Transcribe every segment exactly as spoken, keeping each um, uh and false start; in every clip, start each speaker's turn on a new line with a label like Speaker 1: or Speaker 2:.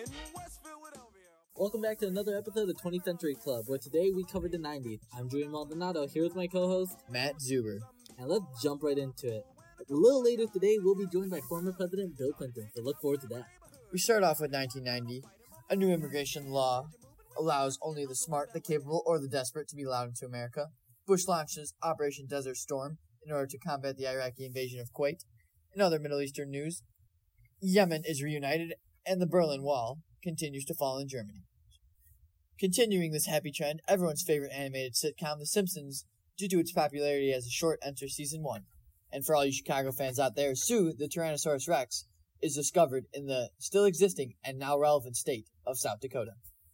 Speaker 1: Welcome back to another episode of the twentieth Century Club, where today we cover the nineties. I'm Julian Maldonado, here with my co-host,
Speaker 2: Matt Zuber.
Speaker 1: And let's jump right into it. A little later today, we'll be joined by former President Bill Clinton, so look forward to that.
Speaker 2: We start off with nineteen ninety. A new immigration law allows only the smart, the capable, or the desperate to be allowed into America. Bush launches Operation Desert Storm in order to combat the Iraqi invasion of Kuwait. In other Middle Eastern news, Yemen is reunited, and the Berlin Wall continues to fall in Germany. Continuing this happy trend, everyone's favorite animated sitcom, The Simpsons, due to its popularity as a short, enters season one. And for all you Chicago fans out there, Sue, the Tyrannosaurus Rex, is discovered in the still existing and now relevant state of South Dakota.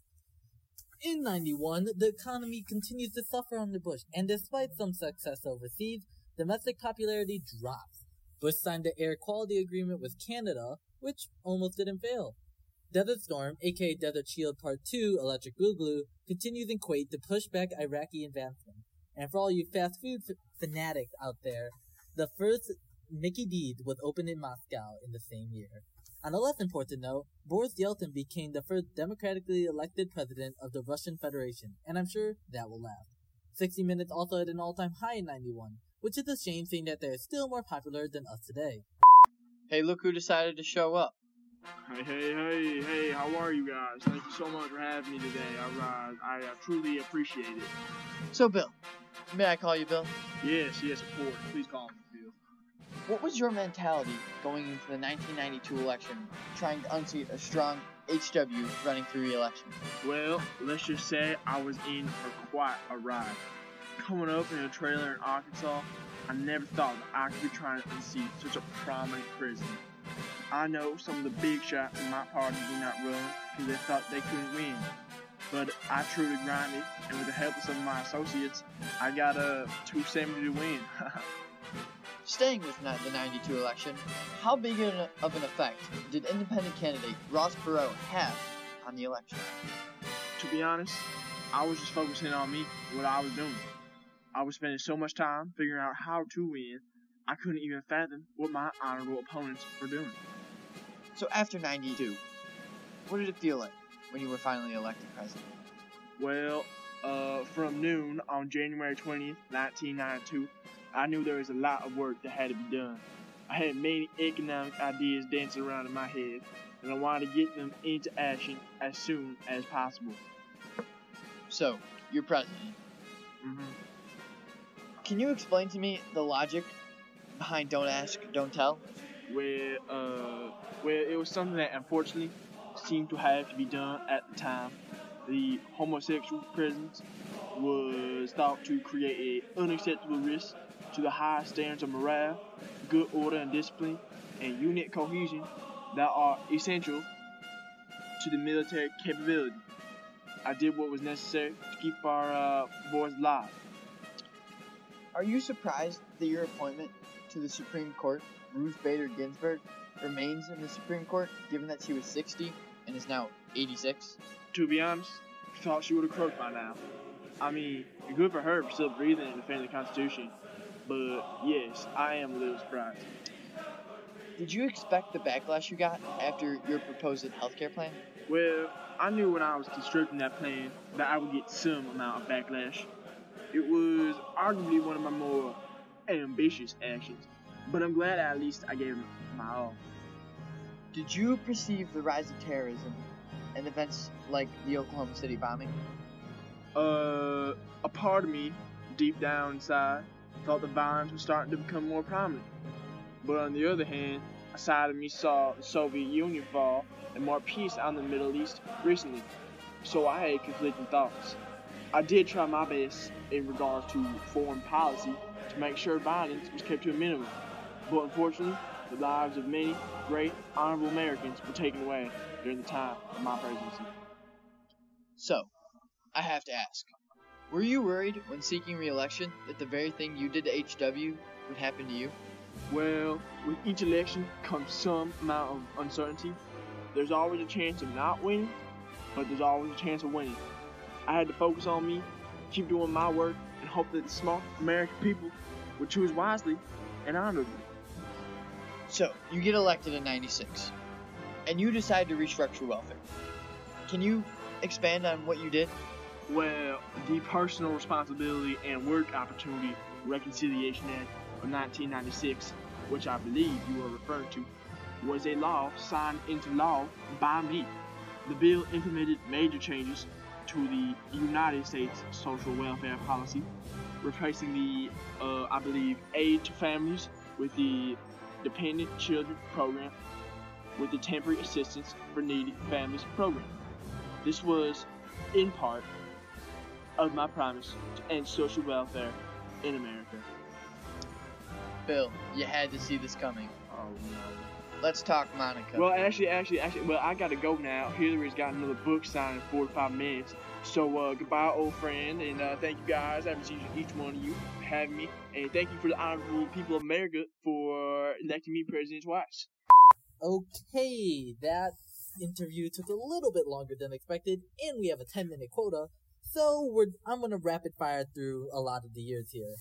Speaker 1: In ninety-one, the economy continues to suffer under Bush, and despite some success overseas, domestic popularity drops. Bush signed the Air Quality Agreement with Canada, which almost didn't fail. Desert Storm, aka Desert Shield Part two, Electric Boogaloo, continues in Kuwait to push back Iraqi advancement. And for all you fast food f- fanatics out there, the first Mickey D's was opened in Moscow in the same year. On a less important note, Boris Yeltsin became the first democratically elected president of the Russian Federation, and I'm sure that will last. sixty Minutes also hit an all-time high in ninety-one, which is a shame seeing that they're still more popular than us today.
Speaker 2: Hey, look who decided to show up.
Speaker 3: Hey, hey, hey, hey, how are you guys? Thank you so much for having me today. I, uh, I uh, truly appreciate it.
Speaker 2: So, Bill, may I call you Bill?
Speaker 3: Yes, yes, of course. Please call me Bill.
Speaker 2: What was your mentality going into the nineteen ninety-two election, trying to unseat a strong H W running for re-election?
Speaker 3: Well, let's just say I was in for quite a ride. Coming up in a trailer in Arkansas, I never thought that I could be trying to unseat such a prominent president. I know some of the big shots in my party did not run because they thought they couldn't win. But I truly grinded, and with the help of some of my associates, I got a two seventy to win.
Speaker 2: Staying with the ninety-two election, how big of an effect did independent candidate Ross Perot have on the election?
Speaker 3: To be honest, I was just focusing on me, what I was doing. I was spending so much time figuring out how to win, I couldn't even fathom what my honorable opponents were doing.
Speaker 2: So after ninety-two, what did it feel like when you were finally elected president?
Speaker 3: Well, uh, from noon on January twentieth, nineteen ninety-two, I knew there was a lot of work that had to be done. I had many economic ideas dancing around in my head, and I wanted to get them into action as soon as possible.
Speaker 2: So, you're president.
Speaker 3: Mm-hmm.
Speaker 2: Can you explain to me the logic behind Don't Ask, Don't Tell?
Speaker 3: Well, uh, well, it was something that unfortunately seemed to have to be done at the time. The homosexual presence was thought to create an unacceptable risk to the high standards of morale, good order and discipline, and unit cohesion that are essential to the military capability. I did what was necessary to keep our uh, boys alive.
Speaker 2: Are you surprised that your appointment to the Supreme Court, Ruth Bader Ginsburg, remains in the Supreme Court, given that she was sixty and is now eighty-six?
Speaker 3: To be honest, I thought she would have croaked by now. I mean, good for her for still breathing and defending the Constitution. But yes, I am a little surprised.
Speaker 2: Did you expect the backlash you got after your proposed healthcare plan?
Speaker 3: Well, I knew when I was constructing that plan that I would get some amount of backlash. It was arguably one of my more ambitious actions, but I'm glad at least I gave it my all.
Speaker 2: Did you perceive the rise of terrorism and events like the Oklahoma City bombing?
Speaker 3: Uh, a part of me, deep down inside, thought the violence was starting to become more prominent. But on the other hand, a side of me saw the Soviet Union fall and more peace out in the Middle East recently. So I had conflicting thoughts. I did try my best in regards to foreign policy to make sure violence was kept to a minimum. But unfortunately, the lives of many great, honorable Americans were taken away during the time of my presidency.
Speaker 2: So, I have to ask, were you worried when seeking re-election that the very thing you did to H W would happen to you?
Speaker 3: Well, with each election comes some amount of uncertainty. There's always a chance of not winning, but there's always a chance of winning. I had to focus on me, keep doing my work, and hope that the smart American people would choose wisely and honorably.
Speaker 2: So, you get elected in ninety-six. and you decide to restructure welfare. Can you expand on what you did?
Speaker 3: Well, the Personal Responsibility and Work Opportunity Reconciliation Act of nineteen ninety-six, which I believe you are referring to, was a law signed into law by me. The bill implemented major changes to the United States social welfare policy, replacing the, uh, I believe, Aid to Families with the Dependent Children Program with the Temporary Assistance for Needy Families Program. This was, in part, of my promise to end social welfare in America.
Speaker 2: Bill, you had to see this coming.
Speaker 3: Oh no.
Speaker 2: Let's talk Monica.
Speaker 3: Well, actually, actually, actually, well, I gotta go now. Hillary's got another book signed in forty-five minutes. So, uh, goodbye, old friend, and uh, thank you guys. I appreciate each one of you for having me, and thank you for the honorable people of America for electing me president twice.
Speaker 1: Okay, that interview took a little bit longer than expected, and we have a ten minute quota, so we're I'm gonna rapid fire through a lot of the years here.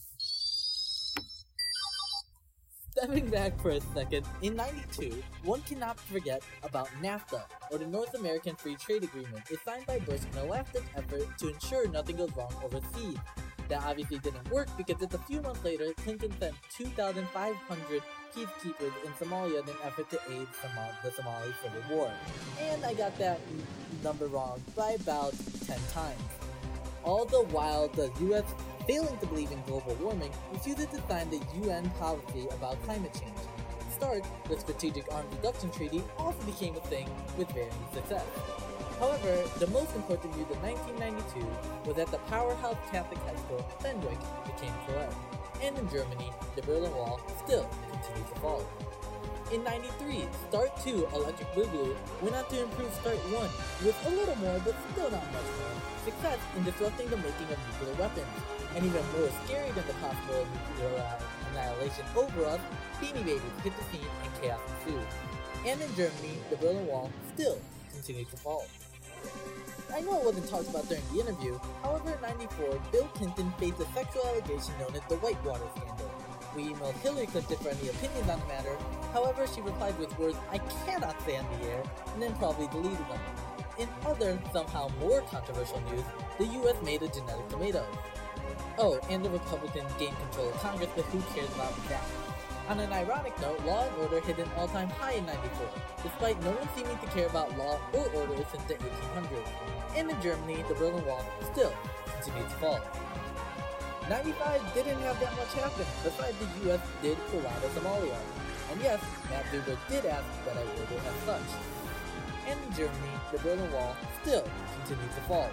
Speaker 1: Stepping back for a second, in ninety-two, one cannot forget about NAFTA, or the North American Free Trade Agreement. It's signed by Bush in a last-ditch effort to ensure nothing goes wrong overseas. That obviously didn't work because just a few months later, Clinton sent two thousand five hundred peacekeepers in Somalia in an effort to aid Somal- the Somali civil war. And I got that n- number wrong by about ten times. All the while, the U S, failing to believe in global warming, refuses to sign the U N policy about climate change. START, the Strategic Arms Reduction Treaty, also became a thing with varying success. However, the most important news of nineteen ninety-two was that the powerhouse Catholic high school, Fenwick, became co-ed. And in Germany, the Berlin Wall still continues to fall. In ninety-three, START two Electric Boogaloo went on to improve START one with a little more, but still not much more, success in disrupting the making of nuclear weapons. And even more scary than the possible nuclear annihilation over us, Beanie Babies hit the scene and chaos ensued. And in Germany, the Berlin Wall still continues to fall. I know it wasn't talked about during the interview, however in ninety-four, Bill Clinton faced a sexual allegation known as the Whitewater Scandal. We emailed Hillary Clinton for any opinions on the matter, however she replied with words I cannot say on the air, and then probably deleted them. In other, somehow more controversial news, the U S made a genetic tomato. Oh, and the Republicans gained control of Congress, but who cares about that? On an ironic note, Law and Order hit an all-time high in ninety-four, despite no one seeming to care about law or order since the eighteen hundreds. And in Germany, the Berlin Wall still continued to fall. ninety-five didn't have that much happen, besides the U S did pull out of Somalia. And yes, Matt Zuber did ask that I word it as such. And in Germany, the Berlin Wall still continued to fall.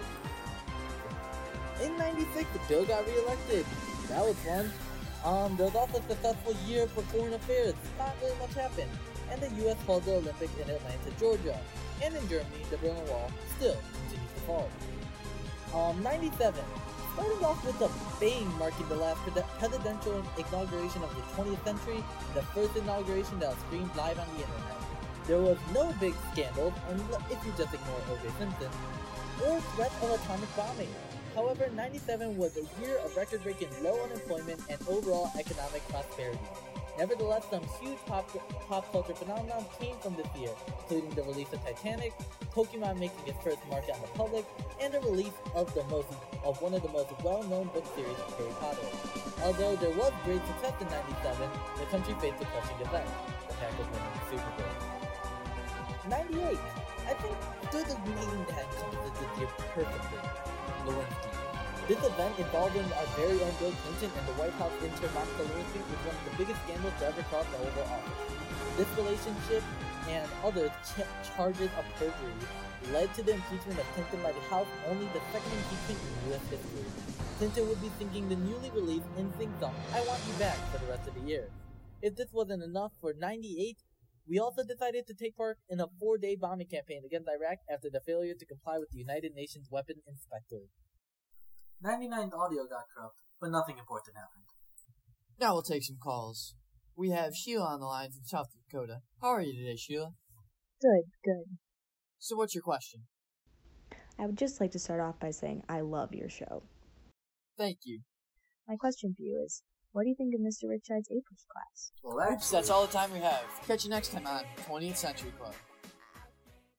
Speaker 1: In ninety-six, Bill got re-elected. That was fun. Um, there was also a successful year for foreign affairs. Not really much happened. And the U S held the Olympics in Atlanta, Georgia. And in Germany, the Berlin Wall still continues to fall. Um, ninety-seven. Starting off with a bang marking the last pre- presidential inauguration of the twentieth century, and the first inauguration that was streamed live on the internet. There was no big scandal, if you just ignore O J Simpson, or threat of atomic bombing. However, ninety-seven was a year of record-breaking low unemployment and overall economic prosperity. Nevertheless, some huge pop, pop culture phenomena came from this year, including the release of Titanic, Pokemon making its first mark on the public, and the release of the most of one of the most well-known book series, Harry Potter. Although there was great success in ninety-seven, the country faced a crushing event, the Packers winning the Super Bowl. ninety-eight. I think stood the name that encompasses this year perfectly. Lewinsky. This event involving our very own Bill Clinton and the White House intern Monica Lewinsky was one of the biggest scandals to ever cross the Oval Office. This relationship and other ch- charges of perjury led to the impeachment of Clinton by the House, only the second impeachment in U S history. Clinton would be singing the newly released N Sync song, I Want You Back, for the rest of the year. If this wasn't enough, for ninety-eight, we also decided to take part in a four-day bombing campaign against Iraq after the failure to comply with the United Nations Weapon Inspector. ninety-nine's audio got corrupt, but nothing important happened.
Speaker 2: Now we'll take some calls. We have Sheila on the line from South Dakota. How are you today, Sheila?
Speaker 4: Good, good.
Speaker 2: So what's your question?
Speaker 4: I would just like to start off by saying I love your show.
Speaker 2: Thank you.
Speaker 4: My question for you is, what do you think of Mister Richard's April's class?
Speaker 1: Well,
Speaker 2: Oops, that's all the time we have. Catch you next time on twentieth Century Club.